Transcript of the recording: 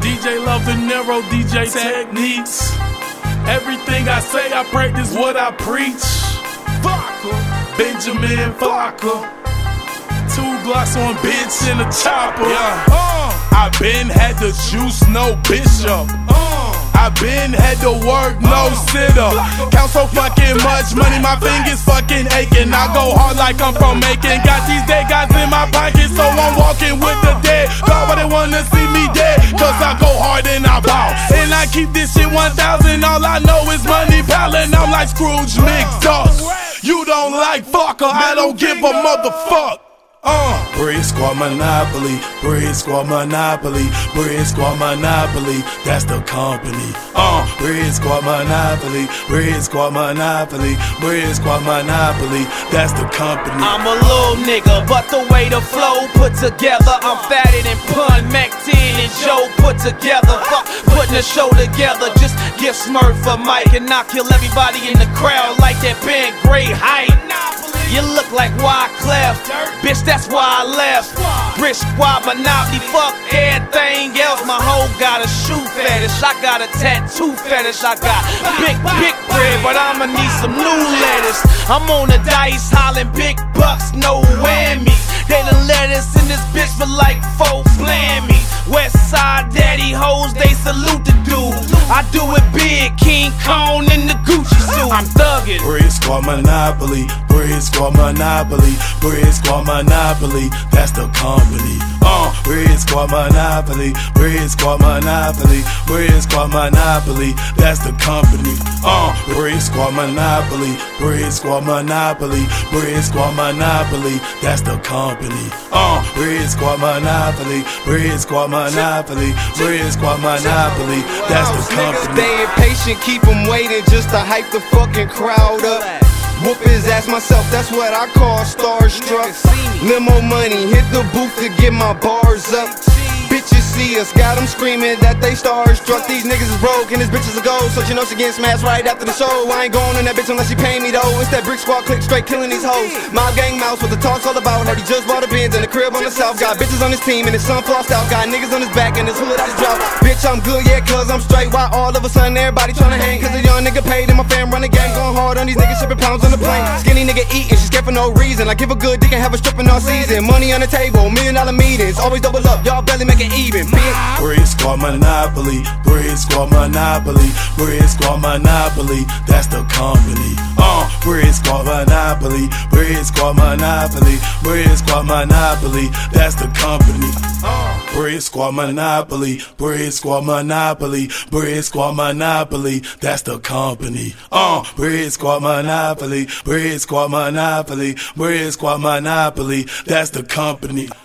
DJ Love De Niro, DJ Techniques. Everything I say, I practice what I preach. Benjamin Flocka. 2 Glocks on bitch in a chopper. I been had the juice, no bishop. I been had to work, no sit-up. Count so fucking much money, my fingers fucking aching. I go hard like I'm from Macon. Got these dead guys in my pocket, so I'm walking with the dead. God, but they wanna see me dead, cause I go hard and I ball. And I keep this shit 1,000, all I know is money piling. I'm like Scrooge McDuck. You don't like fucker, I don't give a motherfuck. Bread Squad Monopoly, Bread Squad Monopoly, Bread Squad Monopoly, that's the company. Bread Squad Monopoly, Bread Squad Monopoly, Bread Squad Monopoly, that's the company. I'm a little nigga, but the way the flow put together, I'm fatter than Pun, Mac 10 and Joe put together. Fuck putting a show together, just give Smurf a mic and I'll kill everybody in the crowd like that band Great Height. You look like Wyclef, bitch, that's why I left. Brick Squad Monopoly, fuck everything else. My hoe got a shoe fetish, I got a tattoo fetish. I got big bread, but I'ma need some new lettuce. I'm on the dice, hollering big bucks, no whammies. They done let us in this bitch for like 4 blammies. Westside daddy hoes, they salute the dude. I do it big, King Kong in the Gucci suit. I'm thuggin'. Bread Squad Monopoly, Bread Squad Monopoly, Bread Squad Monopoly, that's the company. Bread Squad Monopoly, Bread Squad Monopoly, Bread Squad Monopoly, that's the company. Bread Squad Monopoly, Bread Squad Monopoly, Bread Squad Monopoly, that's the company. Bread Squad Monopoly, Bread Squad Monopoly, Bread Squad Monopoly, that's the company. Stay impatient, keep them waiting just to hype the fucking crowd up. Whoop his ass myself, that's what I call starstruck. Limo money, hit the booth to get my bars up. Bitches see us, got them screaming that they starstruck. These niggas is broke and this bitch is a gold, so you know she getting smashed right after the show. I ain't going in that bitch unless she pay me though. It's that Brick Squad click straight killing these hoes. Mob gang mouse, what the talk's all about. Heard he just bought a Benz and a crib on the south. Got bitches on his team and his son flossed out. Got niggas on his back and his hood out his drought. Bitch, I'm good, yeah, cause I'm straight. Why all of a sudden everybody tryna hang? Cause a young nigga paid and my fam run the gang. Going hard on these niggas, shipping pounds on the plane. Skinny nigga eating, she scared for no reason. I give a good dick and have a stripping all season. Money on the table, $1 million meetings. Always double up, y'all barely make it even, bitch. Bread Squad Monopoly, Bread Squad Monopoly, Bread Squad Monopoly, that's the company. Bread Squad Monopoly, Bread Squad Monopoly, Bread Squad Monopoly, that's the company. Bread Squad Monopoly, Bread Squad Monopoly, Bread Squad Monopoly, that's the company. Bread Squad Monopoly, Bread Squad Monopoly, Bread Squad Monopoly, that's the company.